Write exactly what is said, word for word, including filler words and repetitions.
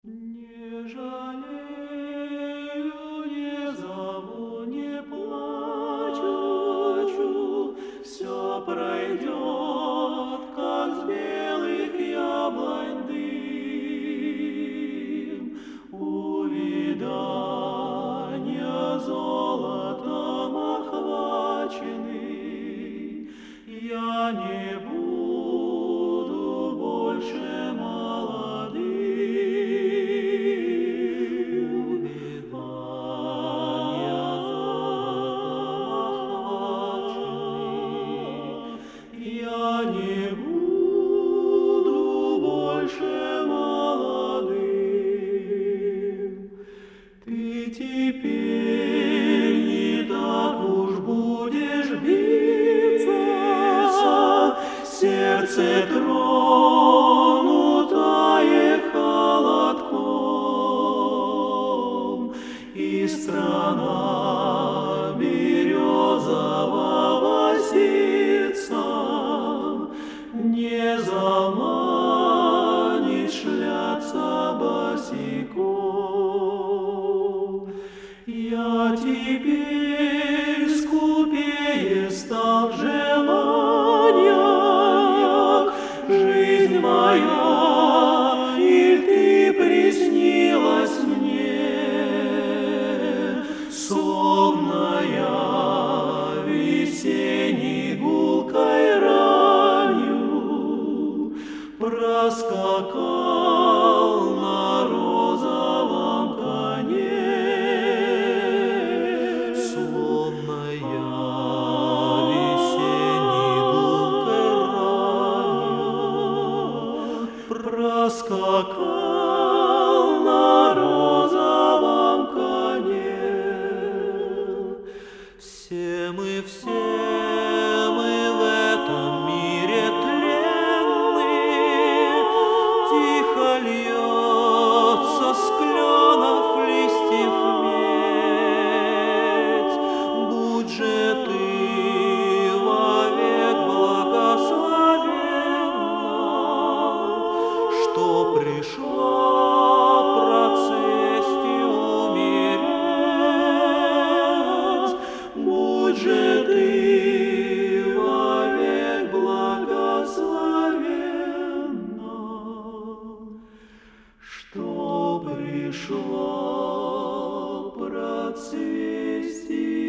Не жалею, не зову, не плачу, все пройдет, как с белых яблонь дым. Увядания золотом охваченный, я не буду больше молодым. Я не буду больше молодым. Ты теперь не так уж будешь биться, сердце тронутое холодком, и страна березового ситца не заманит шляться босиком. Я теперь скупее стал в желаниях, жизнь моя, иль ты приснилась мне, словно я весенней гулкой ранью проскакал на розовом коне, словно я весенней гулкой ранью проскакал на розовом коне. Все мы, все мы в этом мире тленны, тихо льется с кленов листьев медь. Будь же ты вовек благословенна, что пришла процессию умереть. Будь же ты вовек благословенна, что пришла процессия.